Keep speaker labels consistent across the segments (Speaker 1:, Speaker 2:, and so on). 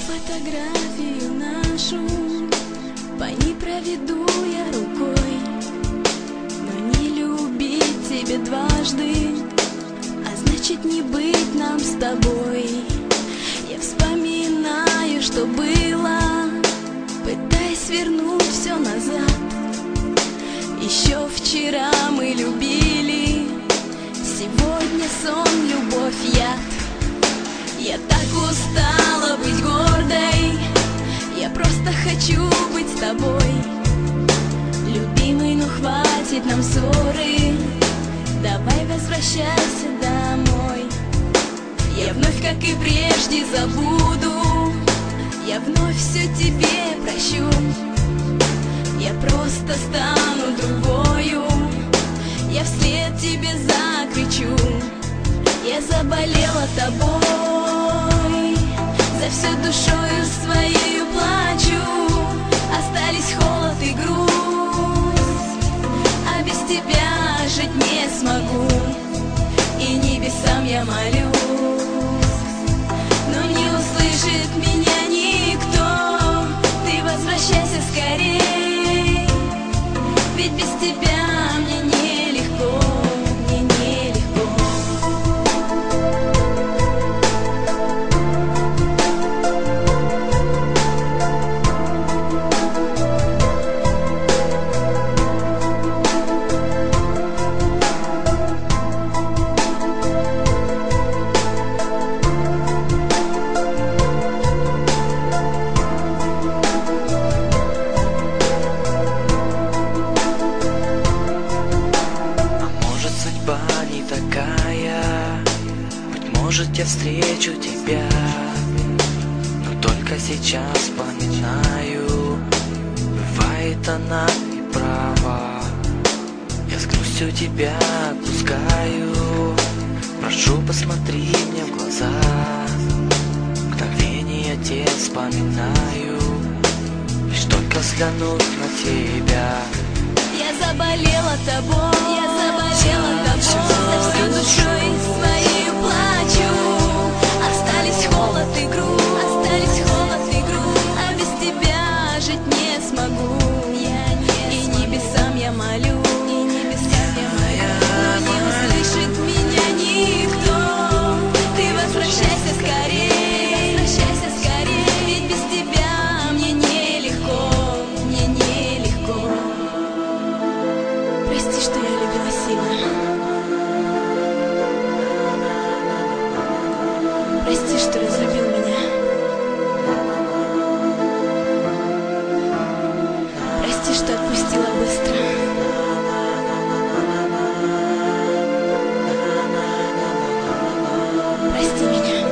Speaker 1: фотографию нашу, по ней проведу я рукой. Но не любить тебя дважды, а значит не быть нам с тобой. Я вспоминаю, что было, пытаясь вернуть все назад. Еще вчера мы любили, сегодня сон, любовь, яд. Я так устала быть гордой, я просто хочу быть с тобой. Любимый, ну хватит нам ссоры, давай возвращайся домой. Я вновь, как и прежде, забуду, я вновь все тебе прощу. Я просто стану другою, я вслед тебе закричу. Я заболела тобой, за всю душою своею плачу. Остались холод и грусть, а без тебя жить не смогу. И небесам я молюсь, но не услышит меня никто. Ты возвращайся скорей, ведь без тебя мне нелегко, мне нелегко.
Speaker 2: Может, я встречу тебя, но только сейчас вспоминаю, бывает она и права. Я с грустью тебя отпускаю, прошу, посмотри мне в глаза. Мгновение те вспоминаю, лишь только взглянуть на тебя.
Speaker 1: Я заболела тобой, я заболела тобой, за всю душой своей плачу. Остались холод и грусть, остались холод и грусть, а без тебя жить не смогу. И небесам я молю, и небесам я молю, но не услышит меня никто. Ты возвращайся скорее, возвращайся скорее, ведь без тебя мне нелегко, мне нелегко. Прости, что я любила сильно. Прости, что разлюбил меня. Прости, что отпустила быстро. Прости меня.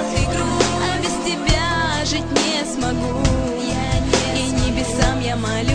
Speaker 1: И небесам я молю.